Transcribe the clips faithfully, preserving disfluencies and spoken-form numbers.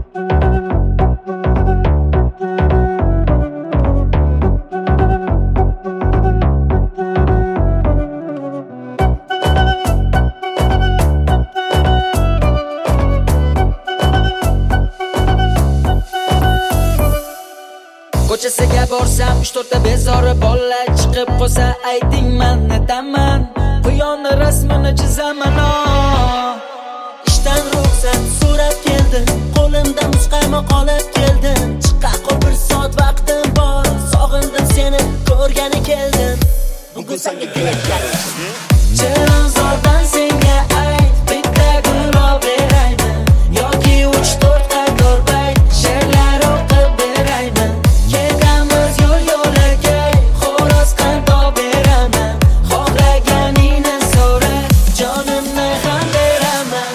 Ko'chasiga borsam uch to'rtta bezori bola chiqib qolsa ayting man netaman quyonni rasmini chizaman. Ishdan ruxsat so'rab keldim, qo'limda muzqaymoq olib keldim. Chiqa qol bir soat vaqtim bor, sog'indim seni ko'rgani keldim. Bugun senga keldim. Chilonzordan senga ayt, bitta gulroq beraymi yoki uch to'rt qator bayt she'rlar o'qib beraymi? Ketamiz yo'l yo'lakay, xo'roz qandoq beraman. Xohlaganingni so'ra, jonimni ham beraman.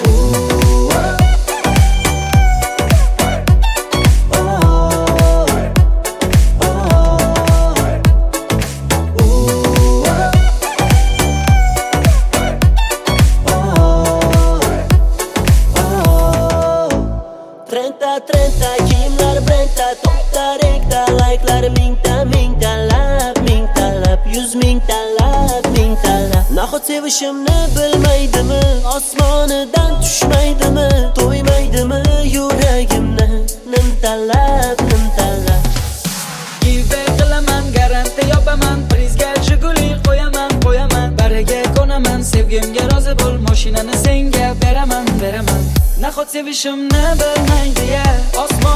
trenta trenta kiyimlar brendda, to'xta renkda, like'lar mingta mingtalab, mingtalab, yuz mingtalab, mingtalab. Nahot sevishimni bilmaydimi, osmonidan tushmaydimi, to'ymaydimi yuragimni nimtalab, nimtalab. Give qilaman, garanti yopaman, prizga Jiguli qo'yaman, qo'yaman. Bariga ko'naman, sevgimga rozi bo'l, mashinani senga beraman, beraman. Nahot sevishimni bilmaydi ya, osmon